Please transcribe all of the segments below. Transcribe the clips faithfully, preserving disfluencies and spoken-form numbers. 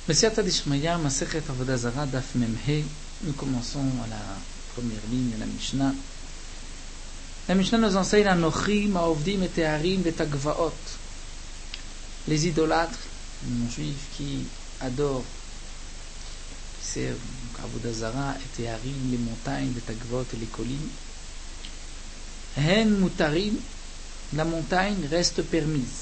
Mesiata d'Ishmaya, Masechet Avodah Zara, Daf Memhe. Nous commençons à la première ligne de la Mishnah. La Mishnah nous enseigne Anochi, Ma'ovdim et Teharim et Tagvaot. Les idolâtres, les juifs qui adorent, qui servent Avodah Zara et Teharim, les montagnes, les Tagvaot et les collines. Hen Mutarim, la montagne reste permise.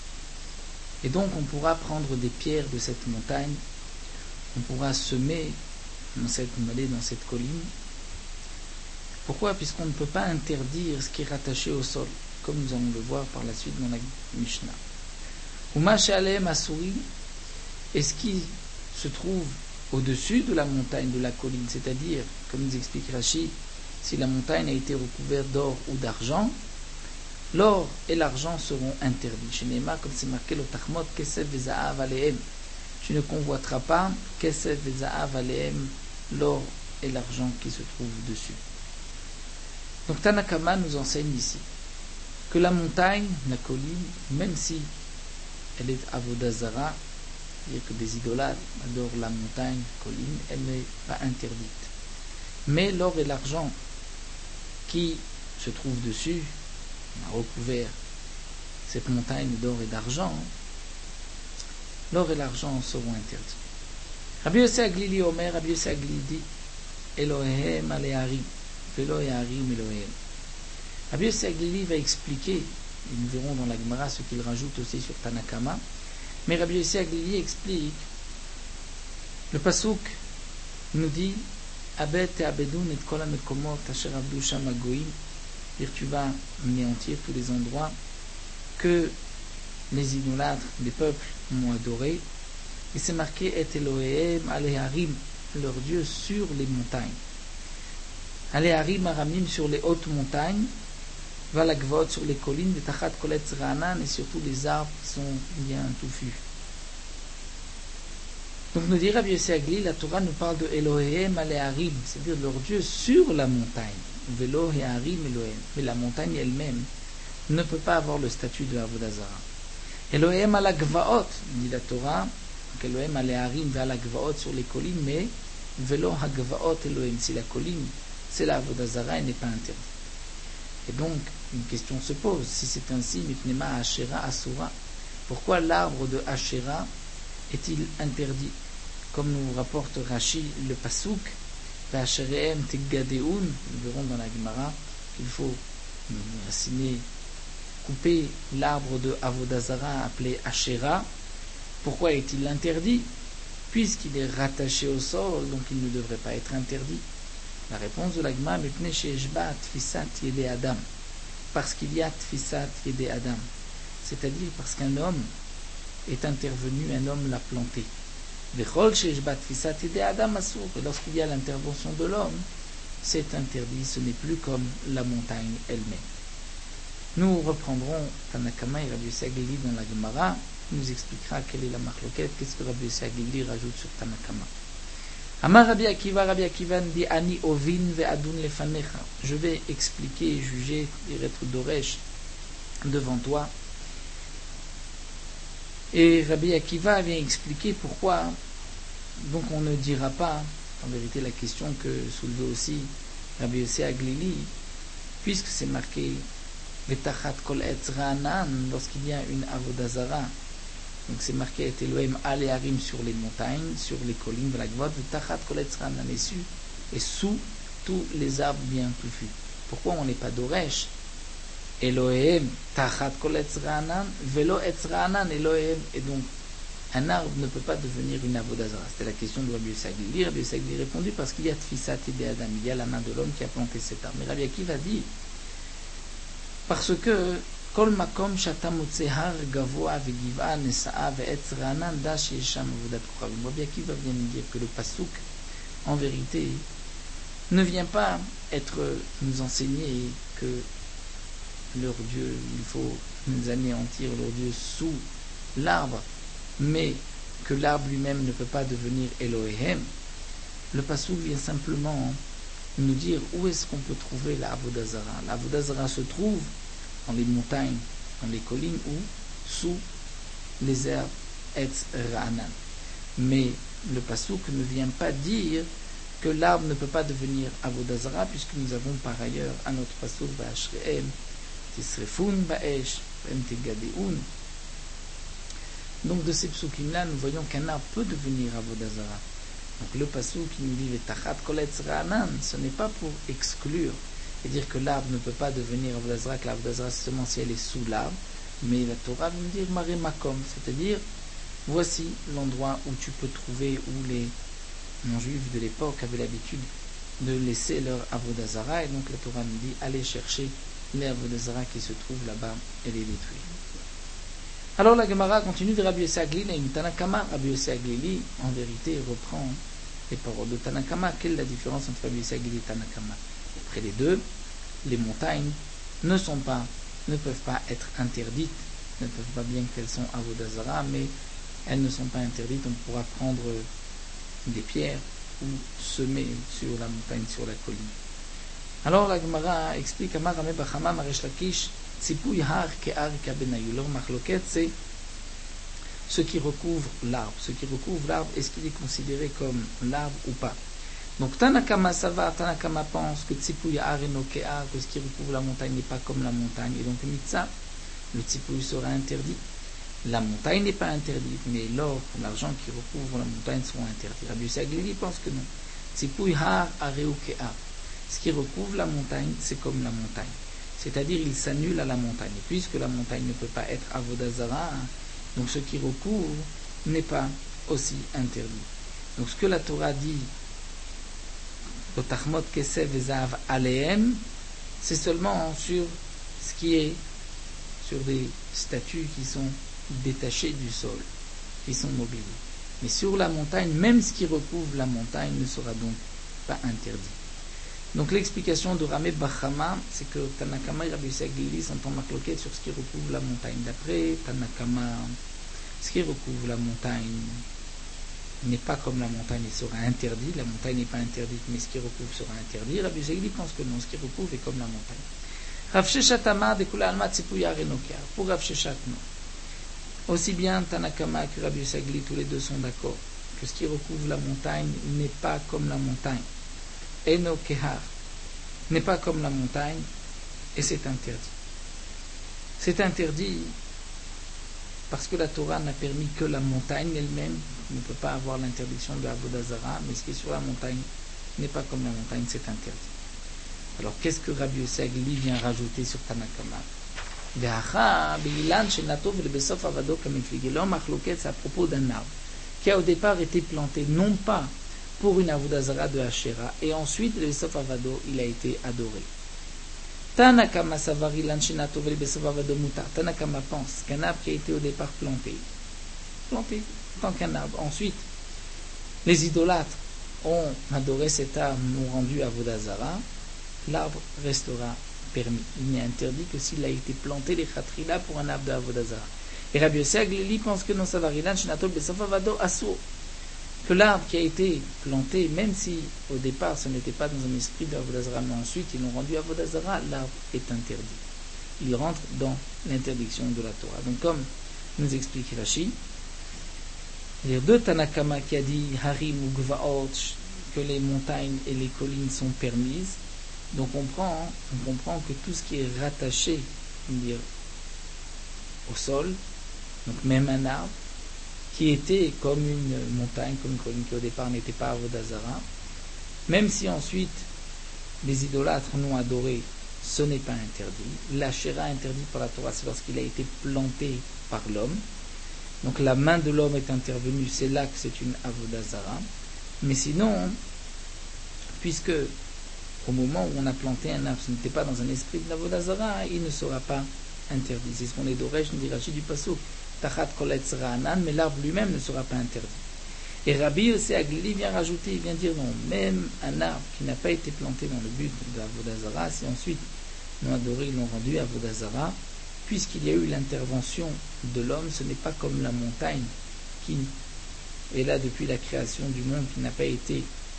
Et donc on pourra prendre des pierres de cette montagne, on pourra semer dans cette vallée, dans cette colline. Pourquoi? Puisqu'on ne peut pas interdire ce qui est rattaché au sol, comme nous allons le voir par la suite dans la Mishnah. Uma she'alehem asurim, et ce qui se trouve au-dessus de la montagne, de la colline, c'est-à-dire, comme nous explique Rashi, si la montagne a été recouverte d'or ou d'argent, l'or et l'argent seront interdits. Chez Néma, comme c'est marqué, le Tachmot, Kesef ve'Za'av alehem. Tu ne convoiteras pas Kesef ve'Za'av alehem, l'or et l'argent qui se trouvent dessus. Donc Tanakama nous enseigne ici que la montagne, la colline, même si elle est Avodah Zara, c'est-à-dire que des idolâtres adorent la montagne, la colline, elle n'est pas interdite. Mais l'or et l'argent qui se trouvent dessus, on a recouvert cette montagne d'or et d'argent, l'or et l'argent seront interdits. Rabbi Yossi Aglili Omer, Rabbi Yossi Aglili dit Elohem aleharim, velo yaharim Elohem. Rabbi Yossi Aglili va expliquer, et nous verrons dans la Gemara ce qu'il rajoute aussi sur Tanakama, mais Rabbi Yossi Aglili explique, le pasuk nous dit Abed te abedun et kol hamekomot asher avdu sham hagoyim, dire tu vas anéantir tous les endroits que les idolâtres des peuples m'ont adoré, et c'est marqué et Elohem aleharim, leur Dieu sur les montagnes, aleharim aramim sur les hautes montagnes, valagvot sur les collines, de tachat koletz ra'anan, et surtout les arbres qui sont bien touffus. Donc nous dit Rabbi Yossi Agli, la Torah nous parle de Elohem aleharim, c'est-à-dire leur Dieu sur la montagne. Velo Yaharim Elohem. Mais la montagne elle-même ne peut pas avoir le statut de Avodah Zara. Elohem ala Gvaot, dit la Torah, Elohem ala Yaharim ve ala Gvaot sur les collines, mais Velo ha-Gvaot Elohem, si la colline c'est la Avodah Zara, elle n'est pas interdite. Et donc, une question se pose, si c'est ainsi, Mipnema Asherah Asura, pourquoi l'arbre de Asherah est-il interdit? Comme nous rapporte Rashi, le Pasuk, V'asherehem teggadeun, nous verrons dans la Gemara qu'il faut raciner, couper l'arbre de Avodah Zara appelé Asherah. Pourquoi est-il interdit? Puisqu'il est rattaché au sol, donc il ne devrait pas être interdit. La réponse de la Gemara, Mipnei she'eshba tfisat yedei Adam, parce qu'il y a tfisat yedei Adam, c'est-à-dire parce qu'un homme est intervenu, un homme l'a planté. Et lorsqu'il y a l'intervention de l'homme, c'est interdit, ce n'est plus comme la montagne elle-même. Nous reprendrons Tanakama et Rabbi Yossi Aglili dans la Gemara, qui nous expliquera quelle est la marloquette, qu'est-ce que Rabbi Yossi Aglili rajoute sur Tanakama. Amar Rabbi Akiva, Rabbi Akiva dit Ani ovin ve'adun lefanecha. Je vais expliquer et juger et être d'Oresh devant toi. Et Rabbi Akiva vient expliquer pourquoi donc on ne dira pas, en vérité la question que soulevait aussi Rabbi Yossi Aglili, puisque c'est marqué Vetachat kol etz ra'anan, lorsqu'il y a une Avodah Zara, donc c'est marqué et Elohem aleharim sur les montagnes, sur les collines, Velagvot, Vetachat kol etz ra'anan, et sous tous les arbres bien touffus. Pourquoi on n'est pas d'Oresh? Elohem tachat kol etz ra'anan velo etz ra'anan Elohem, et donc un arbre ne peut pas devenir une Avodah Zara. C'était la question de Rabbi Yossi Aglili. Rabbi Yossi Aglili répondu parce qu'il y a tfisat yedei Adam, il y a la main de l'homme qui a planté cet arbre. Mais Rabbi Akiva dit parce que kol makom shata motze har gavoa ve'giv'a nesa'a ve'etz ra'anan da sheyesham avodat kochavim. Rabbi Akiva vient nous dire que le pasuk en vérité ne vient pas être nous enseigner que leur Dieu, il faut nous anéantir leur Dieu sous l'arbre, mais que l'arbre lui-même ne peut pas devenir Elohem. Le pasuk vient simplement nous dire où est-ce qu'on peut trouver la Avodah Zara. La Avodah Zara se trouve dans les montagnes, dans les collines ou sous les herbes Etz Ra'anan. Mais le pasouk ne vient pas dire que l'arbre ne peut pas devenir avodah zara, puisque nous avons par ailleurs un autre pasouk, Va'ashrehem tisrefun ba'esh v'em tegadeun. Donc de ces psukim-là, nous voyons qu'un arbre peut devenir avodah zara. Donc le pasouk qui nous dit Vetachat kol etz ra'anan, ce n'est pas pour exclure et dire que l'arbre ne peut pas devenir avodah zara, que l'avodah zara c'est seulement si elle est sous l'arbre, mais la Torah veut dire Mare Makom, c'est-à-dire voici l'endroit où tu peux trouver, où les non-juifs de l'époque avaient l'habitude de laisser leur avodah zara, et donc la Torah nous dit allez chercher les avodah zara qui se trouvent là-bas et les détruire. Alors la Gemara continue de Rabbi Yossi Aglili et une Tanakama. Rabbi Yossi Aglili, en vérité, reprend les paroles de Tanakama. Quelle est la différence entre Rabbi Yossi Aglili et Tanakama? Après les deux, les montagnes ne sont pas, ne peuvent pas être interdites, ne peuvent pas, bien qu'elles sont avodah zara, mais elles ne sont pas interdites. On pourra prendre des pierres ou semer sur la montagne, sur la colline. Alors la Gemara explique Amar Rame Bachama Maresh Lakish Tzipouy Har Ke'ar Kabenayu. Leur machloket, c'est ce qui recouvre l'arbre. Ce qui recouvre l'arbre, est-ce qu'il est considéré comme l'arbre ou pas? Donc Tanakama Sava, Tanakama pense que Tzipouy Har et no Ke'ar, que ce qui recouvre la montagne n'est pas comme la montagne, et donc Mitza, le Tzipouy sera interdit. La montagne n'est pas interdite, mais l'or, l'argent qui recouvre la montagne seront interdits. Rabbi Yossi Aglili pense que non. Tzipouy Har Areu Ke'ar. Ce qui recouvre la montagne, c'est comme la montagne. C'est-à-dire, il s'annule à la montagne. Et puisque la montagne ne peut pas être avodah zara, donc ce qui recouvre n'est pas aussi interdit. Donc ce que la Torah dit, Otachmot Kesev Ezav Aleem, c'est seulement sur ce qui est sur des statues qui sont détachées du sol, qui sont mobiles. Mais sur la montagne, même ce qui recouvre la montagne ne sera donc pas interdit. Donc l'explication de Rame Bachama, c'est que Tanakama et Rabbi Yossi Aglili sont en machloket sur ce qui recouvre la montagne. D'après Tanakama, ce qui recouvre la montagne n'est pas comme la montagne, il sera interdit. La montagne n'est pas interdite, mais ce qui recouvre sera interdit. Rabbi Yossi Aglili pense que non, ce qui recouvre est comme la montagne. Rav Sheshat Amar de Kula Alma Tzipouy Har eno Ke'ar. Pour Rav Sheshat, non. Aussi bien Tanakama que Rabbi Yossi Aglili, tous les deux sont d'accord que ce qui recouvre la montagne n'est pas comme la montagne. Eno Ke'ar n'est pas comme la montagne, et c'est interdit. C'est interdit parce que la Torah n'a permis que la montagne elle-même, ne peut pas avoir l'interdiction de avodah zara, mais ce qui est sur la montagne n'est pas comme la montagne, c'est interdit. Alors qu'est-ce que Rabbi Yossi Aglili vient rajouter sur Tanakama? C'est à propos d'un arbre qui a au départ été planté non pas pour une avodah zara de Asherah, et ensuite le Bessof Avado il a été adoré. Tanakama Savari Lanchinato Vele Bessof Avado Mutar. Tanakama pense qu'un arbre qui a été au départ planté, planté tant qu'un arbre, ensuite les idolâtres ont adoré cet arbre, l'ont rendu avodah zara, l'arbre restera permis. Il n'est interdit que s'il a été planté les khatrila pour un arbre de avodah zara. Et Rabbi Yossi Aglili pense que non, Savari Lanchinato Bessof Avado Asur, que l'arbre qui a été planté, même si au départ ce n'était pas dans un esprit de avodah zara, mais ensuite ils l'ont rendu avodah zara, l'arbre est interdit. Il rentre dans l'interdiction de la Torah. Donc comme nous explique Rashi, il y a deux Tanakama qui a dit Harim ou Gvaot, que les montagnes et les collines sont permises. Donc on comprend, on comprend que tout ce qui est rattaché, on va dire, au sol, donc même un arbre, qui était comme une montagne, comme une colline qui au départ n'était pas avodah zara, même si ensuite les idolâtres l'ont adoré, ce n'est pas interdit. L'Asherah interdit par la Torah, c'est lorsqu'il a été planté par l'homme. Donc la main de l'homme est intervenue, c'est là que c'est une avodah zara. Mais sinon, puisque au moment où on a planté un arbre, ce n'était pas dans un esprit de l'avodah zara, il ne sera pas interdit. C'est ce qu'on est d'Oresh, nous dit Rashi du Passouk. Tachat kol etz ra'anan, mais l'arbre lui-même ne sera pas interdit. Et Rabbi Yossi Aglili vient rajouter, il vient dire non, même un arbre qui n'a pas été planté dans le but de avodah zara, si ensuite l'ont adoré, ils l'ont rendu avodah zara, puisqu'il y a eu l'intervention de l'homme, ce n'est pas comme la montagne qui est là depuis la création du monde, qui n'a pas été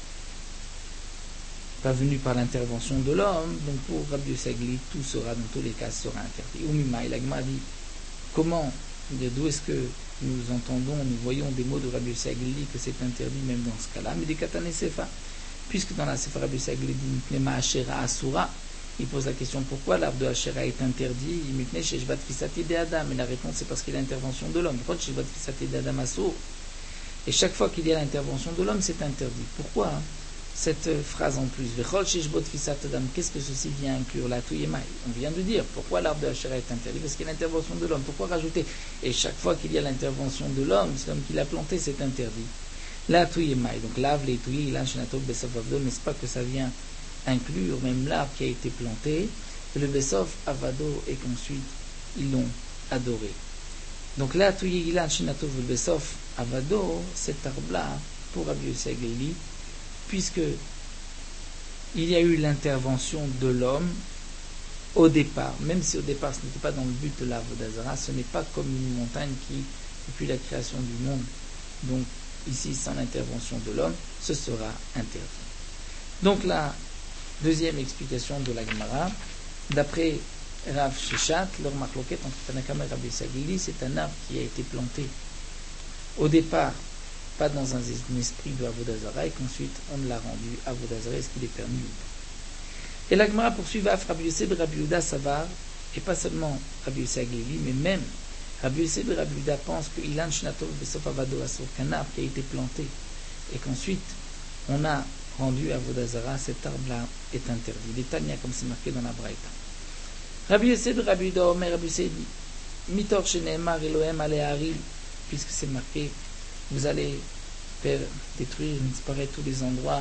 pas venu par l'intervention de l'homme. Donc pour Rabbi Yossi Aglili, tout sera, dans tous les cas, sera interdit. Umima, il a dit comment, d'où est-ce que nous entendons, nous voyons des mots de Rabbi Yossi Aglili que c'est interdit même dans ce cas-là, mais des katane sefa, puisque dans la sefa Rabbi Yossi Aglili dit Mipnema Ashera Asura, il pose la question pourquoi l'arbre de Ashera est interdit, Mipne Sheshvat Fisati de Adam, et la réponse c'est parce qu'il y a l'intervention de l'homme. Pourquoi Sheshvat Fisati de Adam Asur? Et chaque fois qu'il y a l'intervention de l'homme, c'est interdit. Pourquoi hein? Cette phrase en plus, qu'est-ce que ceci vient inclure? La Touyemaï. On vient de dire pourquoi l'arbre de Ashera est interdit, parce qu'il y a l'intervention de l'homme. Pourquoi rajouter? Et chaque fois qu'il y a l'intervention de l'homme, c'est l'homme qui l'a planté, c'est interdit. La Touyemaï. Donc lave les Touyi, là, Shenatov, Besov, Avdo, n'est-ce pas que ça vient inclure même l'arbre qui a été planté, le Besov, Avado, et qu'ensuite ils l'ont adoré. Donc la Touyi, là, Shenatov, Besov, Avado, cet arbre-là, pour Rabbi Yossi Aglili, puisque il y a eu l'intervention de l'homme au départ, même si au départ ce n'était pas dans le but de l'arbre d'Azara, ce n'est pas comme une montagne qui, depuis la création du monde, donc ici sans l'intervention de l'homme, ce sera interdit. Donc la deuxième explication de la Gemara, d'après Rav Sheshat, leur marloquette entre Tanakama et Rabbi Yossi Aglili, c'est un arbre qui a été planté au départ pas dans un esprit de Avodazara, et qu'ensuite on l'a rendu Avodazara, est-ce qu'il est permis ou pas? Et la Gemara poursuit Vaf Rabbi Yossi Rabbi Yehuda Savar, et pas seulement Rabbi Yossi Aglili, mais même Rabbi Yossi Rabbi Yehuda pense que Ilan Shnatov Besof Avado Asur, qu'un arbre qui a été planté, et qu'ensuite on a rendu Avodazara, cet arbre-là est interdit. Les Tanya, comme c'est marqué dans la Braïta. Rabbi Yossi Rabbi Yehuda Omer Rabbi Yossi dit Mitor Sheneemar Elohem Aleari, puisque c'est marqué vous allez faire détruire, disparaître tous les endroits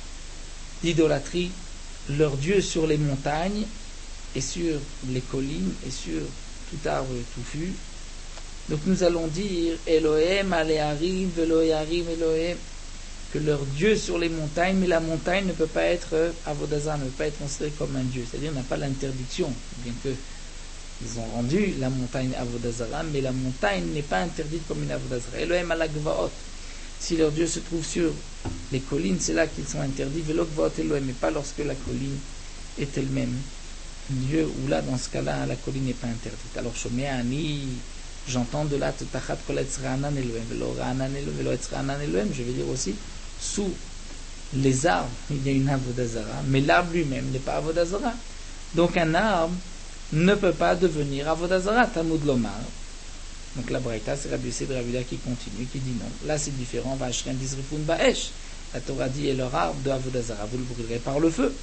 d'idolâtrie, leur Dieu sur les montagnes et sur les collines et sur tout arbre touffu. Donc nous allons dire Elohim, Aleharim, Veloyarim, Elohim, que leur Dieu sur les montagnes, mais la montagne ne peut pas être Avodazara, ne peut pas être considérée comme un Dieu, c'est-à-dire n'a pas l'interdiction, bien que ils ont rendu la montagne Avodazara, mais la montagne n'est pas interdite comme une Avodazara. Elohim alagvaot. Si leur Dieu se trouve sur les collines, c'est là qu'ils sont interdits. Velogvaot Elohim, mais pas lorsque la colline est elle-même Dieu, ou là, dans ce cas-là, la colline n'est pas interdite. Alors, Shomeani, j'entends de là, Tachat koletz ra'anan Elohim, velo ra'anan Elohim, velo etz ra'anan Elohim, je veux dire aussi, sous les arbres, il y a une Avodazara, mais l'arbre lui-même n'est pas Avodazara. Donc, un arbre ne peut pas devenir Avodazara, Talmud Lomar. Donc la Braïta, c'est Rabbi Yossi Rabbi Yehuda qui continue, qui dit non. Là c'est différent, Vashren Dizrifun Ba'esh. La Torah dit, et leur arbre de Avodazara, vous le brûlerez par le feu.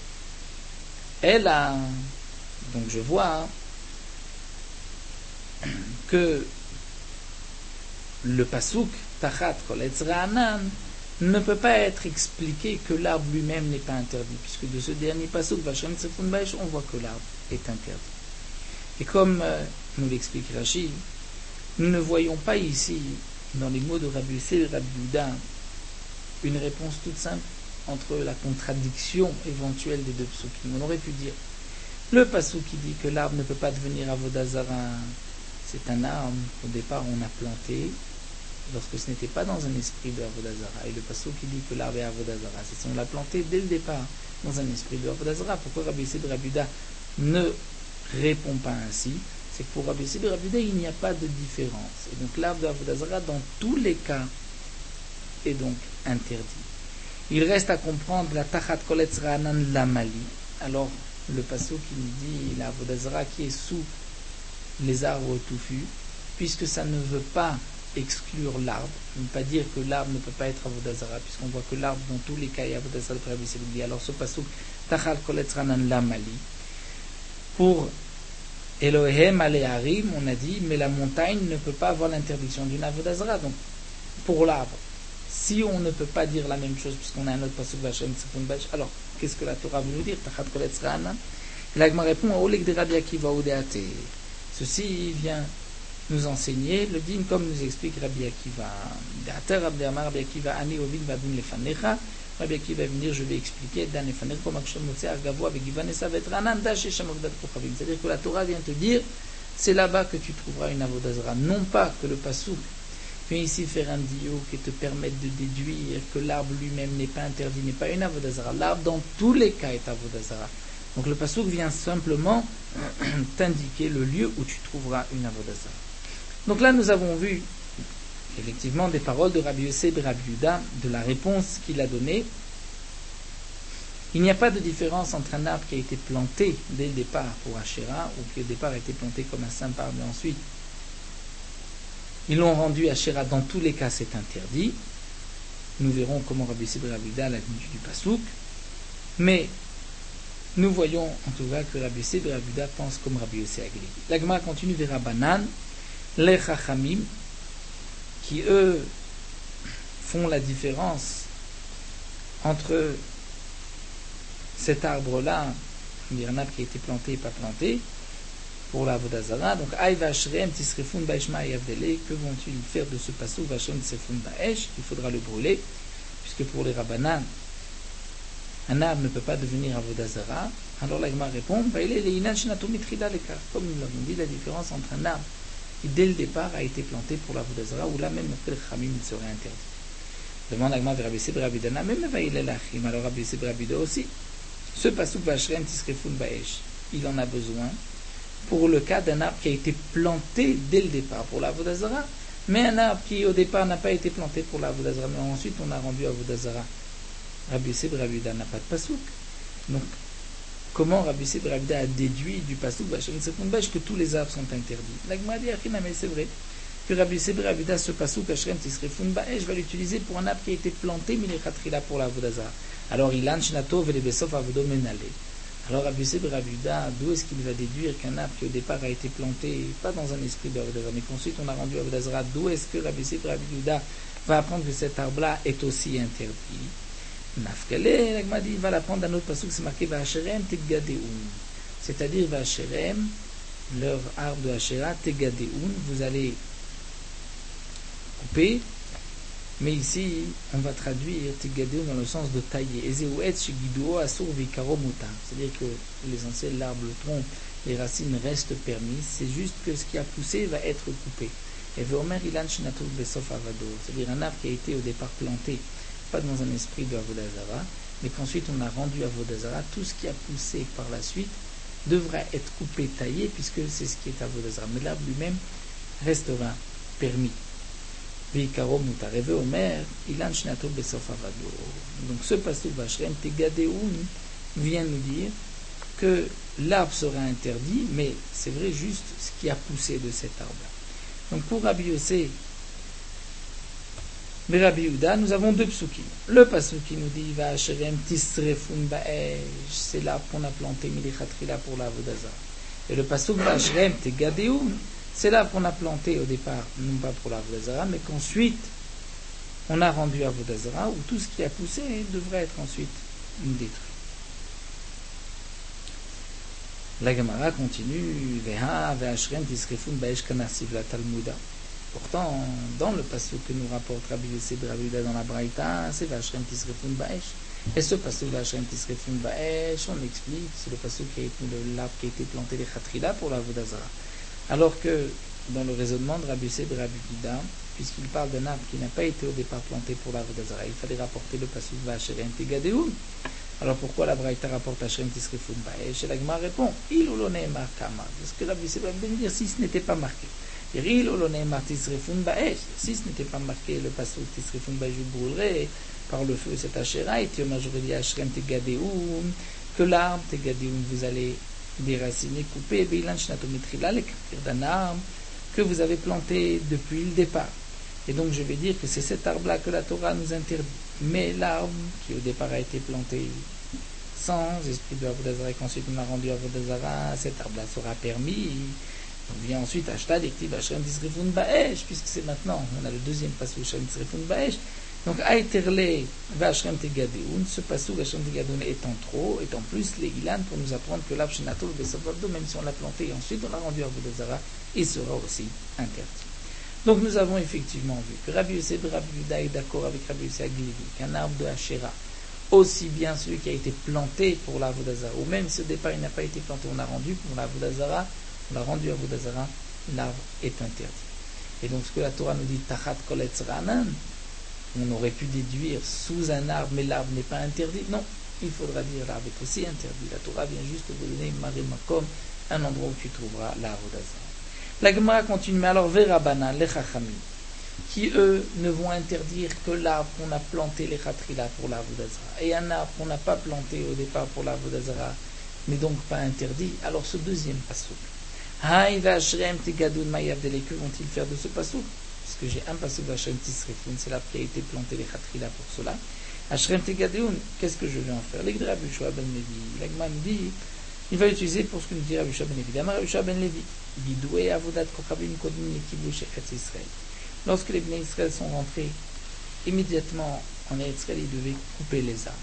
Et là, donc je vois que le Pasuk, Tachat Koletz Ra'anan, ne peut pas être expliqué que l'arbre lui-même n'est pas interdit, puisque de ce dernier Pasuk, Vashren Dizrifun Ba'esh, on voit que l'arbre est interdit. Et comme euh, nous l'explique Rashi, nous ne voyons pas ici, dans les mots de Rabbi Yossi et Rabbi Yehuda, une réponse toute simple entre la contradiction éventuelle des deux psukim. On aurait pu dire, le pasuk qui dit que l'arbre ne peut pas devenir Avodazara, c'est un arbre qu'au départ on a planté, lorsque ce n'était pas dans un esprit de Avodazara. Et le pasuk qui dit que l'arbre est Avodazara, c'est si on l'a planté dès le départ dans un esprit de Avodazara. Pourquoi Rabbi Yossi et Rabbi Yehuda ne répond pas ainsi? C'est que pour Rabbi Yossi et Rabbi Yehuda, il n'y a pas de différence. Et donc l'arbre de Avodazara, dans tous les cas, est donc interdit. Il reste à comprendre la Tachat Koletz Ra'anan Lamali. Alors, le pasuk qui nous dit la Avodazara qui est sous les arbres touffus, puisque ça ne veut pas exclure l'arbre, ne veut pas dire que l'arbre ne peut pas être Avodazara, puisqu'on voit que l'arbre, dans tous les cas, est Avodazara de Rabbi Yossi et Rabbi Yehuda. Alors, ce pasuk, Tachat Koletz Ra'anan Lamali, pour Elohim Aleharim, on a dit, mais la montagne ne peut pas avoir l'interdiction d'une Avodazara. Donc, pour l'arbre, si on ne peut pas dire la même chose, puisqu'on a un autre pasuk Vachem Tzifun Bach, alors, qu'est-ce que la Torah veut nous dire? Tachat Koletz Ra'anan. Et l'Agma répond, Oleg de Rabbi Akiva Odeate. Ceci vient nous enseigner le dîme, comme nous explique Rabbi Akiva. Deater Rabbi Amar Rabbi Akiva Ani Ovid Vadun Lefanecha. Rabbi Akiva va venir, je vais expliquer, c'est-à-dire que la Torah vient te dire, c'est là-bas que tu trouveras une Avodazara. Non pas que le pasuk vient ici faire un diou qui te permette de déduire que l'arbre lui-même n'est pas interdit, n'est pas une Avodazara. L'arbre, dans tous les cas, est Avodazara. Donc le pasuk vient simplement t'indiquer le lieu où tu trouveras une Avodazara. Donc là, nous avons vu effectivement des paroles de Rabbi Yossé et Rabbi Yehuda, de la réponse qu'il a donnée. Il n'y a pas de différence entre un arbre qui a été planté dès le départ pour Asherah, ou qui au départ a été planté comme un simple arbre, mais ensuite ils l'ont rendu Asherah. Dans tous les cas, c'est interdit. Nous verrons comment Rabbi Yossé et Rabbi Yehuda l'a tenu du Pasouk. Mais nous voyons en tout cas que Rabbi Yossé et Rabbi Yehuda pensent comme Rabbi Yossé Agli. La Gemara continue vers Rabbanan, les Chachamim, qui eux font la différence entre cet arbre-là, un arbre qui a été planté et pas planté, pour la Vodazara. Donc, Aï Vachrem, Tisrefun Baishma et Avdele, que vont-ils faire de ce passou Vachrem Tisrefun Baesh? Il faudra le brûler, puisque pour les Rabbanan, un arbre ne peut pas devenir Avodazara. Alors la Gemara répond, comme nous l'avons dit, la différence entre un arbre qui dès le départ a été planté pour l'Avodazara, ou là même après le Khamim il serait interdit. Demande la Gemara vers Rabbi Yossé et Rabbi Yehuda, même Vaïlé Lachim, alors Rabbi Yossé et Rabbi Yehuda aussi. Ce pasuk Vachrem Tisrefun Baesh, il en a besoin pour le cas d'un arbre qui a été planté dès le départ pour l'Avodazara, mais un arbre qui au départ n'a pas été planté pour l'Avodazara, mais ensuite on a rendu Avodazara. Rabbi Yossé et Rabbi Yehuda n'a pas de pasuk. Donc, comment Rabbi Yossé et Rabbi Yehuda a déduit du pasuk Vachrem Tisrefun Baesh que tous les arbres sont interdits? La Gemara dit, mais c'est vrai que Rabbi Yossé et Rabbi Yehuda, ce pasuk Vachrem Tisrefun Baesh, va l'utiliser pour un arbre qui a été planté, mais il est khatrila pour l'Avodazara. Alors, il a shnato vele besof avodo menale. Alors, Rabbi Yossé et Rabbi Yehuda, d'où est-ce qu'il va déduire qu'un arbre qui au départ a été planté, pas dans un esprit d'Avodazara, mais qu'ensuite on a rendu Avodazara, d'où est-ce que Rabbi Yossé et Rabbi Yehuda va apprendre que cet arbre-là est aussi interdit? Nafkale, la Gemara dit, il va l'apprendre d'un autre pasuk, c'est marqué Va'asherem tegadeun. C'est-à-dire Va'asherem, leur arbre de Asherah, tegadeun, vous allez couper. Mais ici, on va traduire tegadeun dans le sens de tailler. C'est-à-dire que l'essentiel, l'arbre, le tronc, les racines restent permises. C'est juste que ce qui a poussé va être coupé. Et c'est-à-dire un arbre qui a été au départ planté, pas dans un esprit de Avodazara, mais qu'ensuite on a rendu Avodazara, tout ce qui a poussé par la suite devra être coupé, taillé, puisque c'est ce qui est Avodazara. Mais l'arbre lui-même restera permis. Donc ce pasuk Vachrem Tegadeun vient nous dire que l'arbre sera interdit, mais c'est vrai juste ce qui a poussé de cet arbre. Donc pour Rabbi Yossé et Rabbi Yehuda, nous avons deux psukim. Le pasuk qui nous dit Va'asherem Tisrefun Baesh, c'est l'arbre qu'on a planté Milichatchila pour l'Avodazara. Et le pasuk Va'asherem Tegadeun, c'est l'arbre qu'on a planté au départ, non pas pour l'Avodazara, mais qu'ensuite on a rendu Avodazara, où tout ce qui a poussé devrait être ensuite détruit. La Gemara continue Veha Va'asherem Tisrefun Baesh Kanasiv la Talmuda. Pourtant, dans le pasuk que nous rapporte Rabbi Yossé et Rabbi Yehuda dans la Braïta, c'est Va'asherem Tisrefun Baesh. Et ce pasuk Va'asherem Tisrefun Baesh, on explique, c'est le pasuk qui a été l'arbre qui a été planté les Khatrila pour l'Avodazara. Alors que dans le raisonnement de Rabbi Yossé et Rabbi Yehuda, puisqu'il parle d'un arbre qui n'a pas été au départ planté pour l'Avodazara, il fallait rapporter le pasuk Va'asherem Tegadeun. Alors pourquoi la Braïta rapporte Va'asherem Tisrefun Baesh? Et la Gemara répond Il ou l'on est marqué. Parce que Rabbi Yossé va me dire si ce n'était pas marqué. Il ou l'on est marqué Tisrefun Baesh. Si ce n'était pas marqué le pasuk Tisrefun Baesh, je brûlerai par le feu cette Asherah. Et tu m'aurais dit Va'asherem Tegadeun, que l'arbre Tegadeun vous allez déraciner, couper, Beilan Shnatometrila, les caractères d'un arbre que vous avez planté depuis le départ. Et donc je vais dire que c'est cet arbre-là que la Torah nous interdit. Mais l'arbre qui au départ a été planté sans esprit de Avodazara et qu'ensuite on a rendu Avodazara, cet arbre-là sera permis. On vient ensuite acheter des petits Va'asherem Tisrefun Baesh, puisque c'est maintenant, on a le deuxième pasuk Va'asherem Tisrefun Baesh. Donc, Aïterle Va'asherem Tegadeun, ce pasuk Va'asherem Tegadeun étant trop, étant plus les Ilan pour nous apprendre que l'arbre Shenatol Besavavdo, même si on l'a planté et ensuite on l'a rendu à Avodazara, il sera aussi interdit. Donc, nous avons effectivement vu que Rabbi Yossé et Rabbi Yehuda est d'accord avec Rabbi Yossé Agli, qu'un arbre de Asherah, aussi bien celui qui a été planté pour l'Avodazara, ou même si au départ il n'a pas été planté, on l'a rendu pour l'Avodazara, on l'a rendu à Avodazara, l'arbre est interdit. Et donc, ce que la Torah nous dit, Tachat Koletz Ranan, on aurait pu déduire sous un arbre, mais l'arbre n'est pas interdit. Non, il faudra dire l'arbre est aussi interdit. La Torah vient juste de donner Marimakom, un endroit où tu trouveras l'arbre d'Azara. La Gemara continue, mais alors Verabanan, les Chachamim. qui eux ne vont interdire que l'arbre qu'on a planté les khatrila pour l'arbre d'Azara. Et un arbre qu'on n'a pas planté au départ pour l'arbre d'Azara n'est donc pas interdit. Alors ce deuxième pasouk, Haï v'ashrem tigadoun mayavdele, que vont-ils faire de ce pasouk? Parce que j'ai un pasouk v'ashrem tisrefoun, c'est l'arbre qui a été planté les khatrila pour cela. Ashrem tigadoun, qu'est-ce que je vais en faire? L'Igdra Rabbi Yehoshua ben Levi, l'Agma nous dit, il va utiliser pour ce que nous dit Rabbi Yehoshua ben Levi. Amar Rabbi Yehoshua ben Levi, Bidoué avodat kochavim kodim lekibush Eretz Israël. Lorsque les Bnei Israël sont rentrés, immédiatement en Eretz Israël, ils devaient couper les arbres.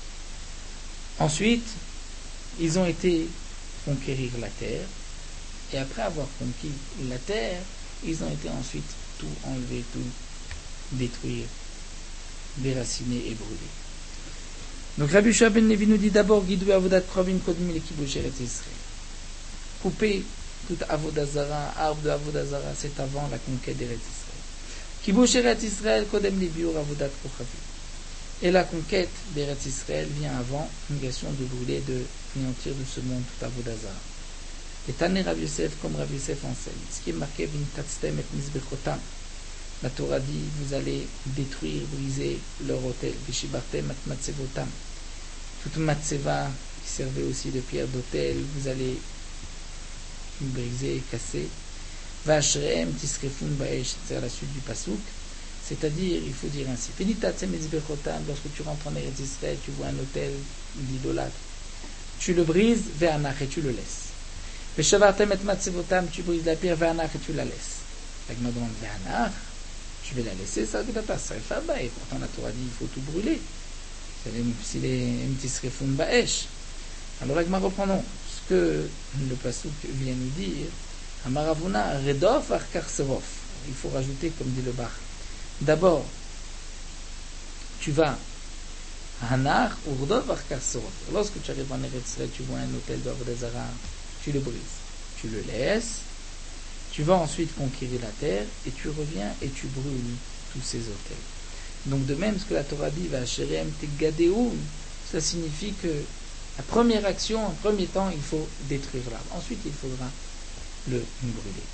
Ensuite, ils ont été conquérir la terre, et après avoir conquis la terre, ils ont été ensuite tout enlever, tout détruire, déraciner et brûler. Donc Rabbi Yehoshua ben Levi nous dit d'abord Gidoué avodat kochavim kodim lekibush Eretz Israël. Couper toute avodazara, arbre de avodazara, c'est avant la conquête d'Eretz Israël. Kibush Eretz Israël kodem libiur avodat kochavim. Et la conquête d'Eretz Israël vient avant une question de brûler, de anéantir de ce monde tout avodazara. Et Tané Rav Yosef, comme Rav Yosef enseigne, ce qui est marqué Vintatztem et Mizbechotam. La Torah dit, vous allez détruire, briser leur autel. Vishibartem et Matsevotam. Toute Matseva qui servait aussi de pierre d'autel, vous allez briser, casser. Vashreem tisrefun baesh, c'est à la suite du pasouk. C'est-à-dire, il faut dire ainsi. Penitatzem et Mizbechotam, lorsque tu rentres en Eretz Israël, tu vois un autel d'idolâtre. Tu le brises, ve'anach, et tu le laisses. Veshavartem et Matsevotam, tu brises la pierre, ve'anach, et tu la laisses. L'Agma demande, ve'anach, je vais la laisser, ça ne pas ça. Et pourtant la Torah dit il faut tout brûler. Si les mtisrefun baesh. Alors l'Agma reprenons ce que le pasouk vient nous dire. Amaravuna redof arkar serof. Il faut rajouter comme dit le Bach. D'abord, tu vas hanar urdof arkar serof. Lorsque tu arrives en Eretz Israël, tu vois un hôtel d'Avodazara, tu le brises, tu le laisses. Tu vas ensuite conquérir la terre et tu reviens et tu brûles tous ces autels. Donc de même ce que la Torah dit, va sherem tegadeum, ça signifie que la première action, en premier temps, il faut détruire l'arbre. Ensuite, il faudra le brûler.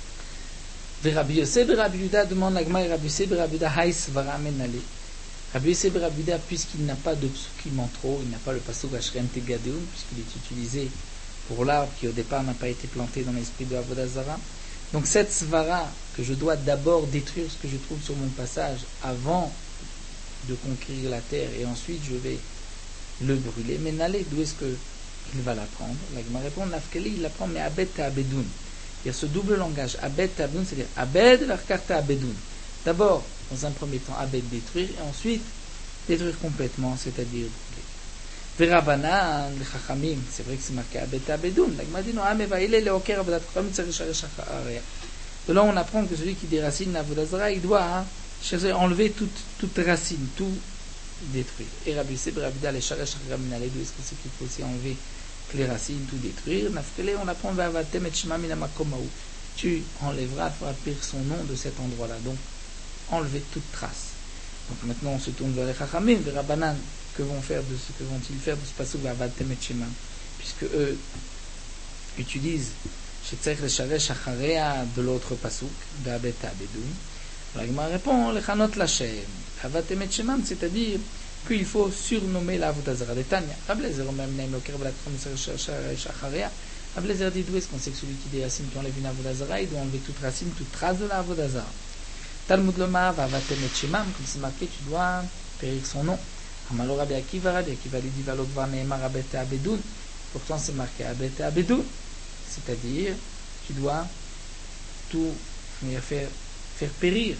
Rabbi Yosef et Rabbi Yehuda demande la Gemara, Rabbi Yosef et Rabbi Yehuda haïs vara menale. Rabbi Yosef et Rabbi Yehuda, puisqu'il n'a pas de psukim en trop, il n'a pas le pasuk Vashrem tegadeum, puisqu'il est utilisé pour l'arbre qui au départ n'a pas été planté dans l'esprit de Avodazara. Donc cette svara que je dois d'abord détruire ce que je trouve sur mon passage avant de conquérir la terre et ensuite je vais le brûler. Mais n'allez, d'où est-ce qu'il va l'apprendre? La Gemara répond, Nafkeli, il l'apprend, mais abed ta abedoun. Il y a ce double langage, abed ta abedoun, c'est-à-dire abed l'arkarta abedoun. D'abord, dans un premier temps, abed détruire et ensuite détruire complètement, c'est-à-dire brûler. Verabanan, le chachamim, c'est vrai que c'est marqué abed ta abedoun. La Gemara dit, non, ameva il est le oker avodat kochavim tzarich sharesh acharia. De là, on apprend que celui qui déracine l'avodazara, il doit hein, chercher, enlever toute, toute racine, tout détruire. Et Rabbi Yosef, Rabbi Yehuda, les sharesh acharia minale, d'où est-ce que c'est qu'il faut aussi enlever les racines, tout détruire. Nafkele, on apprend vavatem et shema mina makomahu. Tu enlèveras, il faudra pire son nom de cet endroit-là. Donc, enlever toute trace. Donc maintenant, on se tourne vers les chachamim, vers Rabbanan. Que vont faire de ce que vont-ils faire de ce pasuk vavatem et shema, puisque eux utilisent shetzech le sharesh acharia de l'autre pasuk vabet abedoun. La Gemara répond le chanot lachem vavatem et shema, c'est-à-dire qu'il faut surnommer la avodazara de Tanya. Rablezer même naim loker v'lat chom sharesh acharia. Rablezer dit d'où est-ce qu'on sait que celui qui déracine, qui enlève une avodazara, il doit enlever toute racine, toute trace de la avodazara. Talmud loma vavatem et shema, comme c'est marqué, tu dois périr son nom. Amalo Rabbi Akiva, Rabbi Akiva lui dit Valo Gvar Neemar Abet Abedoun. Pourtant c'est marqué Abet Abedoun, c'est-à-dire tu dois tout faire, faire périr.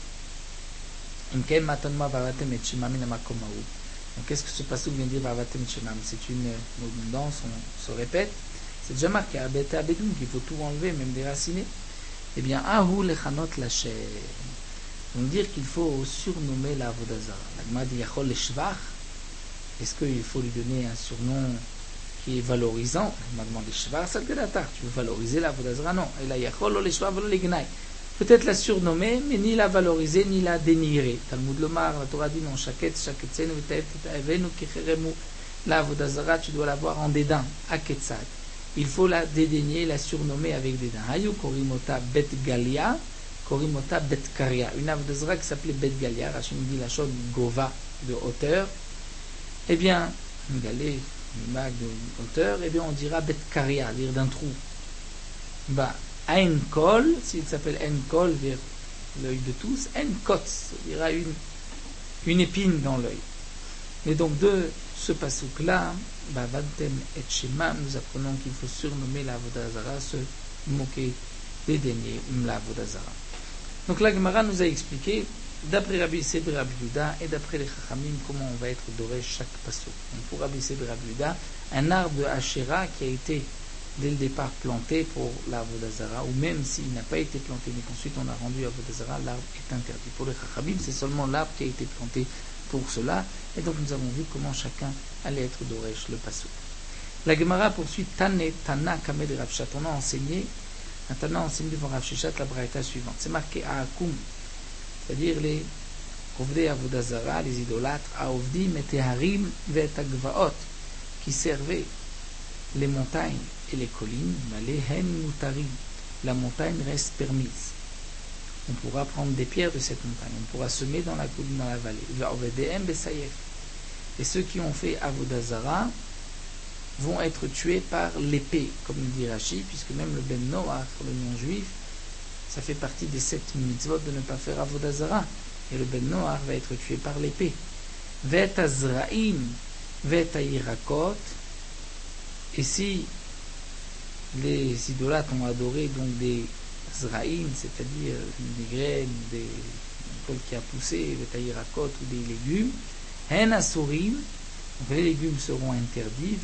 Donc qu'est-ce que ce passage vient dire Vavatem Shemam? C'est une redondance, on se répète. C'est déjà marqué Abet Abedoun qu'il faut tout enlever, même déraciner. Eh bien, Ahu Lechanot Lachem. Donc dire qu'il faut surnommer la Avodazara. La Gemara dit Yachol Leshvach. Est-ce qu'il faut lui donner un surnom qui est valorisant? La Gemara demande Shvach Salgadatar. Tu veux valoriser la Avodazara? Non. Et là Yachol Leshvach velo Legnai. Peut-être la surnommer, mais ni la valoriser, ni la dénigrer. Talmud Lomar, la Torah dit non. Shaket, shaketzenu, vetaevenu, kecheremu. La Avodazara, tu dois l'avoir en dédain. Aketzad. Il faut la dédaigner, la surnommer avec dédain. Hayu korimota bet galia. Korimota Bet Karia, une Avodazara qui s'appelait Bet Galia, Rachid nous dit la chose Gova, de hauteur, eh bien, une galée, une bague de hauteur, eh bien on dira Bet Karia, dire d'un trou. Bah, Ein Kol, s'il s'appelle Ein Kol, vers l'œil de tous, Ein Kotz, on dira une, une épine dans l'œil. Et donc de ce pasouk-là, bah, Vantem et Shema, nous apprenons qu'il faut surnommer la Avodazara, se moquer, dédaigner la Avodazara. Donc la Gemara nous a expliqué, d'après Rabbi Yossi ben Rabbi Yehuda et d'après les Chachamim, comment on va être doré chaque pasouk. Donc pour Rabbi Yossi ben Rabbi Yehuda, un arbre de Asherah qui a été dès le départ planté pour l'Avodazara, ou même s'il n'a pas été planté, mais qu'ensuite on a rendu Avodazara, l'arbre est interdit. Pour les Chachamim, c'est seulement l'arbre qui a été planté pour cela, et donc nous avons vu comment chacun allait être doresh le pasouk. La Gemara poursuit Tane, Tana, Kamed et Rav Shat. On a enseigné, un Tana enseigne devant Rav Sheshat la braïta suivante. C'est marqué Aakum, c'est-à-dire les Ovdei Avodazara, les idolâtres, Aovdim et Teharim vet Agvaot, qui servaient les montagnes et les collines, les Hen Mutarim, la montagne reste permise. On pourra prendre des pierres de cette montagne, on pourra semer dans la colline, dans la vallée. Et ceux qui ont fait Avodazara vont être tués par l'épée, comme nous dit Rashi, puisque même le Ben Noach, le non-juif, ça fait partie des sept mitzvot de ne pas faire Avodazara. Et le Ben Noach va être tué par l'épée. Vet Azraim, Vet Ayirakot. Et si les idolâtres ont adoré donc des Zraïm, c'est-à-dire des graines, des col qui a poussé, des taïrakot ou des légumes, hen asurim, les légumes seront interdits,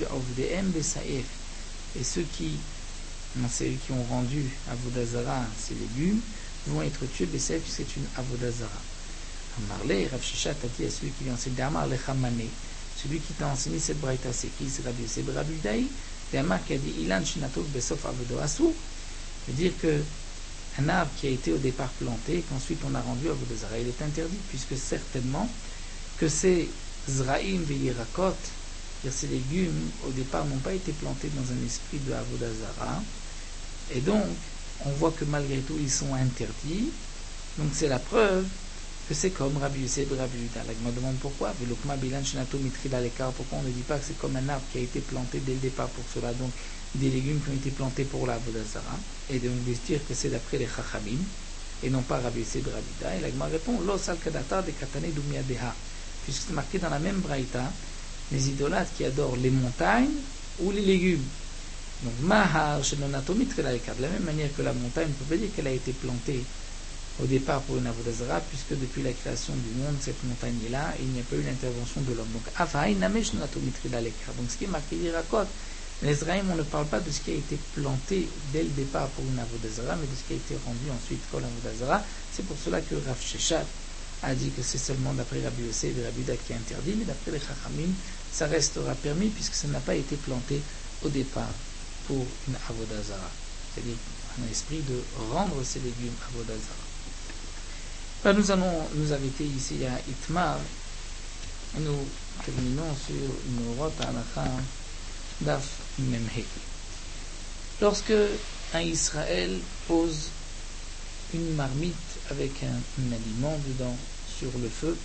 et ceux qui, ceux qui ont rendu Avodazara ces légumes vont être tués, puisque c'est une Avodazara. Amarle, Rav Sheshat a dit à celui qui vient enseigner Amar lechamane, celui qui t'a enseigné cette braïta, c'est qui? C'est Rabbi Yossi ben Rabbi Yehuda. Et Amar qui a dit Ilan shinatov besof avodo asur, veut dire que un arbre qui a été au départ planté et qu'ensuite on a rendu à Avodazara, il est interdit, puisque certainement que ces Zraïm Veirakot, ces légumes, au départ n'ont pas été plantés dans un esprit de Avodazara, et donc on voit que malgré tout ils sont interdits. Donc c'est la preuve que c'est comme Rabbi Yossi ben Rabbi Yehuda. La Gemara demande pourquoi. Pourquoi on ne dit pas que c'est comme un arbre qui a été planté dès le départ pour cela, donc des légumes qui ont été plantés pour la Avodazara, et donc de dire que c'est d'après les Chachamim et non pas Rabbi Yossi ben Rabbi Yehuda. Et la Gemara répond Lo sal kadatar de katane dumiadeha, puisque c'est marqué dans la même braïta les idolâtres qui adorent les montagnes ou les légumes. Donc mahar shenonato mitre la de la même manière que la montagne, on peut pas dire qu'elle a été plantée au départ pour une Avodazara, puisque depuis la création du monde, cette montagne est là, et il n'y a pas eu l'intervention de l'homme. Donc, Afaï Namesh Natomitri Dalekra. Donc, ce qui est marqué Yirakot, les Israéliens, on ne parle pas de ce qui a été planté dès le départ pour une Avodazara, mais de ce qui a été rendu ensuite pour l'Avodazara. C'est pour cela que Rav Sheshat a dit que c'est seulement d'après Rabbi Yossi et Rabbi Yehuda qui est interdit, mais d'après les Chachamim, ça restera permis, puisque ça n'a pas été planté au départ pour une Avodazara. C'est-à-dire un esprit de rendre ces légumes Avodazara. Là, nous allons nous arrêter ici à Itmar et nous terminons sur une route à la d'Af Memhe. Lorsque un Israël pose une marmite avec un, un aliment dedans sur le feu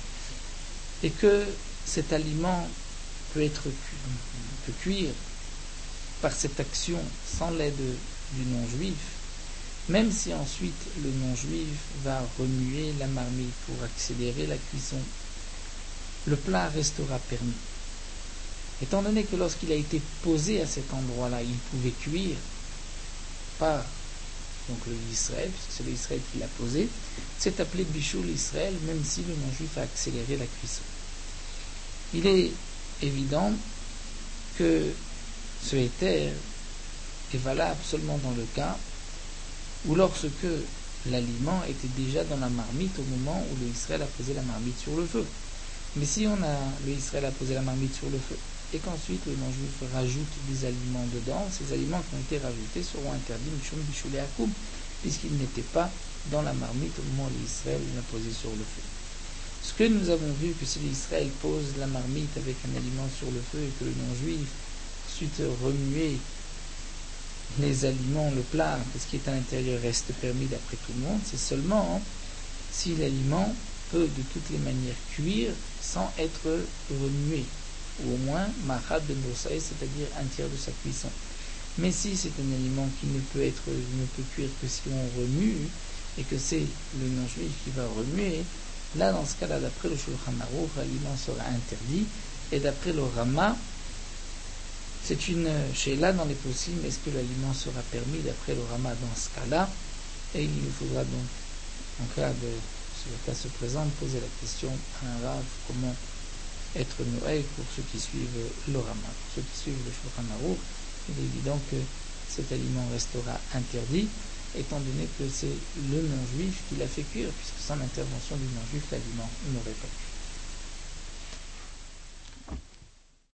et que cet aliment peut être peut cuire par cette action sans l'aide du non-juif, même si ensuite le non-juif va remuer la marmite pour accélérer la cuisson, le plat restera permis. Étant donné que lorsqu'il a été posé à cet endroit-là, il pouvait cuire par donc le Israël, puisque c'est l'Israël qui l'a posé, c'est appelé Bichoul Israël, même si le non-juif a accéléré la cuisson. Il est évident que ce éther est valable seulement dans le cas ou lorsque l'aliment était déjà dans la marmite au moment où le Israël a posé la marmite sur le feu. Mais si on a, le Israël a posé la marmite sur le feu et qu'ensuite le non-juif rajoute des aliments dedans, ces aliments qui ont été rajoutés seront interdits Mishum Bichoul Akoum, puisqu'ils n'étaient pas dans la marmite au moment où l'Israël l'a posé sur le feu. Ce que nous avons vu, que si l'Israël pose la marmite avec un aliment sur le feu et que le non-juif ensuite remuer les aliments, le plat, ce qui est à l'intérieur reste permis d'après tout le monde, c'est seulement hein, si l'aliment peut de toutes les manières cuire sans être remué, ou au moins marad ben brosaï, c'est-à-dire un tiers de sa cuisson. Mais si c'est un aliment qui ne peut être, ne peut cuire que si on remue, et que c'est le non-juif qui va remuer, là dans ce cas-là, d'après le Shulchan Aruch, l'aliment sera interdit, et d'après le Rama, c'est une sheila dans les possibles, est-ce que l'aliment sera permis d'après le Rama dans ce cas-là, et il nous faudra donc, en cas de, si le cas se présente, poser la question à un Rav, comment être Noël pour ceux qui suivent le Rama. Pour ceux qui suivent le Shulchan Aruch, il est évident que cet aliment restera interdit, étant donné que c'est le non-juif qui l'a fait cuire, puisque sans l'intervention du non-juif, l'aliment n'aurait pas pu.